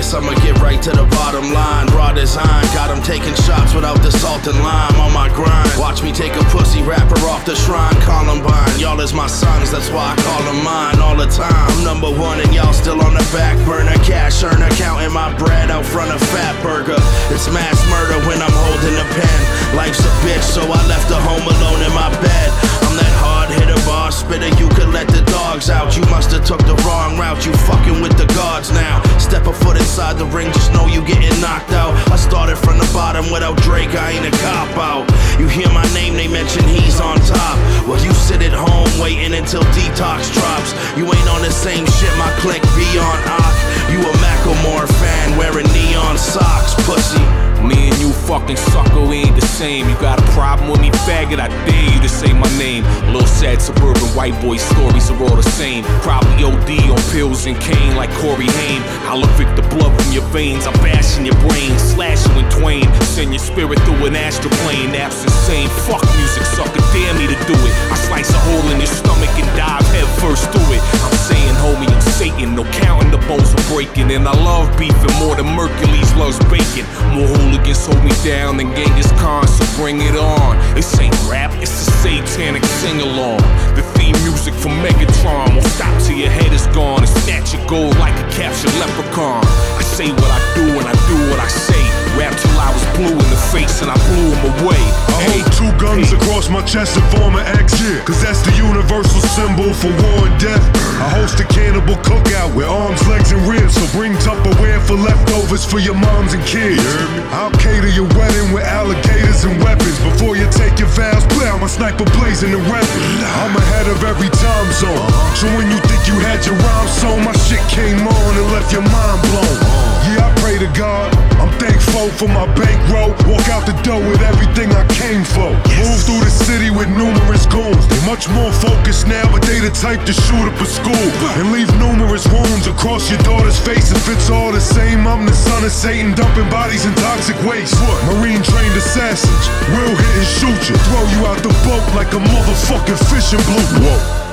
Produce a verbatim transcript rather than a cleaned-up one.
guess I'ma get right to the bottom line. Raw design, got him taking shots without the salt and lime. On my grind, watch me take a pussy rapper off the shrine. Columbine, y'all is my sons, that's why I call them mine all the time. I'm number one and y'all still on the back burner. Cash earner, counting my bread out front of Fat Burger. It's mass murder when I'm holding the pen. Life's a bitch, so I left her home alone in my bed. I'm that hard hitter, bar spitter, you could let the dogs out. You must've took the wrong route, you fucking with the gods now. Step a foot inside the ring, just know you getting knocked out. I started from the bottom without Drake, I ain't a cop out. You hear my name, they mention he's on top. Well, you sit at home waiting until Detox drops. You ain't on the same shit, my clique be on Ock. You a Macklemore fan wearing neon socks, pussy. Me and you fucking sucker, we ain't the same. You got a problem with me, faggot, I dare you to say my name. Little sad suburban white boy stories are all the same. Probably O D on pills and cane like Corey Haim. I'll evict the blood from your veins, I'm bashing your brain, slash you in twain. Send your spirit through an astral plane. That's insane, fuck music, sucker, dare me to do it. I slice a hole in your stomach and dive head first through it. I'm saying, homie, I'm Satan, no counting the bowls are breaking. And I love beefing more than Mercury's loves bacon. More hooligans hold me down than Genghis Khan, so bring it on. This ain't rap, it's a satanic sing-along. The theme music from Megatron won't stop till your head is gone and snatch your gold like a captured leprechaun. I say what I do and I do what I say. Rap till I was blue in the face and I blew him away. I hold two guns hey. across my chest to form an X, yeah. Cause that's the universal symbol for war and death. I host a cannibal cookout with arms, legs, and ribs. So bring Tupperware for leftovers for your moms and kids. I'll cater your wedding with alligators and weapons. Before you take your vows, play out my sniper blazing the weapon. I'm ahead of every time zone. So when you think you had your rhyme sewn, my shit came on and left your mind blown. Yeah, I pray to God, I'm thankful for my bankroll. Walk out the door with everything I came for. Move through the city with numerous goons. They're much more focused now, but they the type to shoot up a school and leave numerous wounds across your daughter's face. If it's all the same, I'm the son of Satan, dumping bodies in toxic waste. Marine trained assassins will hit and shoot you, throw you out the boat like a motherfucking fishing blue. Whoa.